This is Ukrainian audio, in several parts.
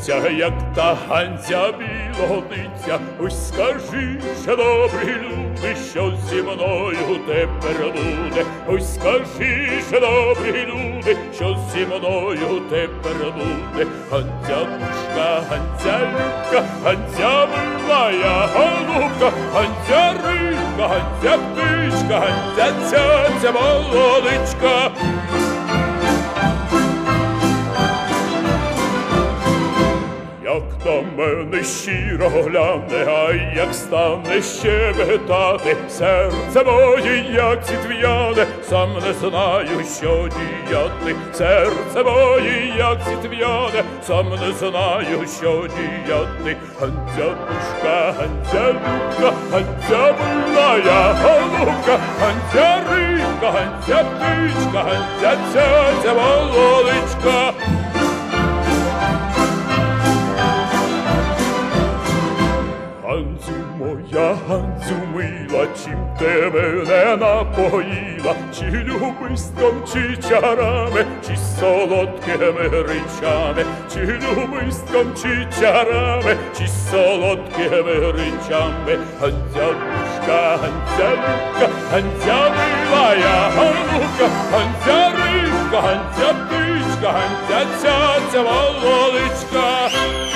Гантя, як та Гантя білогодиця, ось скажи, що добрі люди, що зі мною тепер буде. Ось скажи, що добрі люди, що зі мною тепер буде. Гантя пушка, Гантя любка, Гантя милая голубка, Гантя рибка, Гантя птичка, Гантя цяця молодичка. Як до мене щиро гляне, а як стане щебетати, серце моє, як цвяне, сам не знаю, що діяти. Серце моє, як цвяне, сам не знаю, що діяти. Гантя пушка, Гантя любка, Гантя милая голубка, Гантя рибка, Гантя птичка, Гантя цяця молодичка. Гантю моя, Гантю мила, чим ти мене напоїла? Чи любистом, чи чарами, чи солодкими речами? Чи любистом, чи чарами, чи солодкими речами? Гантя пушка, Гантя любка, Гантя милая голубка, Гантя рибка, Гантя птичка, Гантя цяця молодичка.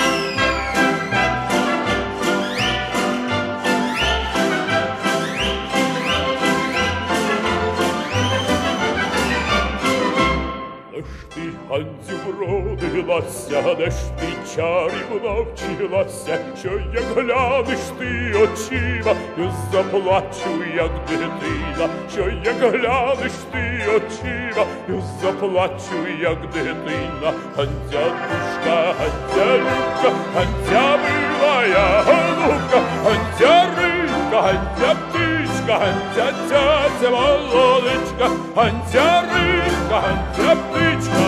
Де ж ти, Гантю, вродилася, де ж ти чарів навчилася, що як глянеш ти очима, я заплачу, як дитина, що як глянеш ти очима, я заплачу, як дитина. Гантя пушка, Гантя любка, Гантя милая голубка, Гантя рибка, Гантя птичка, Гантя цяця молодичка, Гантя рибка, Гантя птичка.